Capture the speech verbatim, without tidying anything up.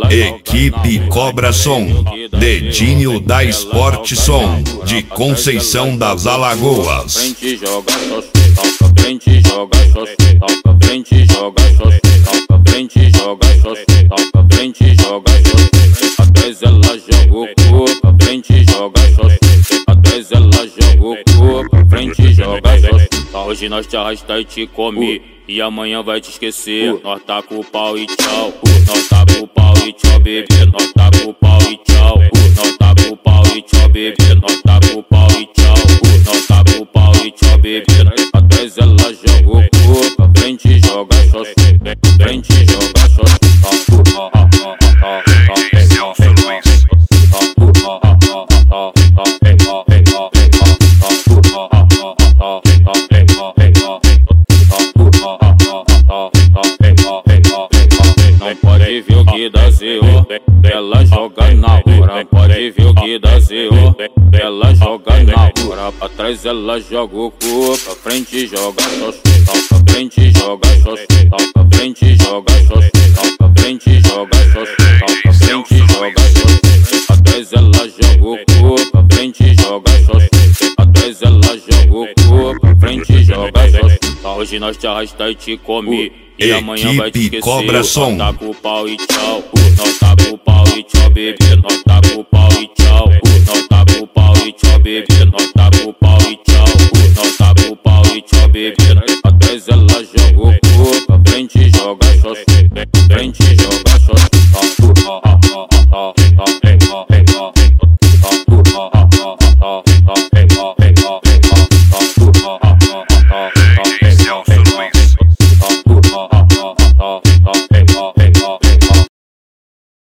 Equipe Cobra Som, Dedinho da Esporte Som, de Conceição das Alagoas. Frente joga só, toca frente joga só, toca frente joga só, toca frente joga só, toca frente joga só. Atrás ela joga o corpo, a frente joga só. Atrás ela joga o corpo, a frente joga só. Hoje nós te arrasta e te come, e amanhã vai te esquecer. Nós tá com o pau e tchau. Nós tá com o pau e tchau, bebê. Nós tá com o pau e tchau. Nós tá com o pau e tchau, bebê. Nós tá com o pau e tchau. Nós tá com o pau e tchau, bebê. Atrás ela joga o corpo, a frente joga só. Frente joga só. Não pode ver o que dá zero, ela joga na hora. Pode ver o que dá zero, ela joga na hora. Pra trás ela joga o corpo, pra frente joga só. Pra frente joga só, pra frente joga só, pra frente joga só, pra frente joga só. Atrás ela joga o corpo, pra frente joga só. Atrás ela joga o corpo, pra frente joga só. Hoje nós te arrasta e te come, e amanhã vai te esquecer. Cobra Som. Nós tá com o pau e tchau. Nós tá com o pau e tchau, bebê. Nós tá com o pau e tchau. Nós tá com o pau e tchau, bebê. Nós tá com o pau e tchau. Nós tá com o pau e tchau, bebê. Atrás ela joga o corpo, a frente joga só. Frente joga só. Oh,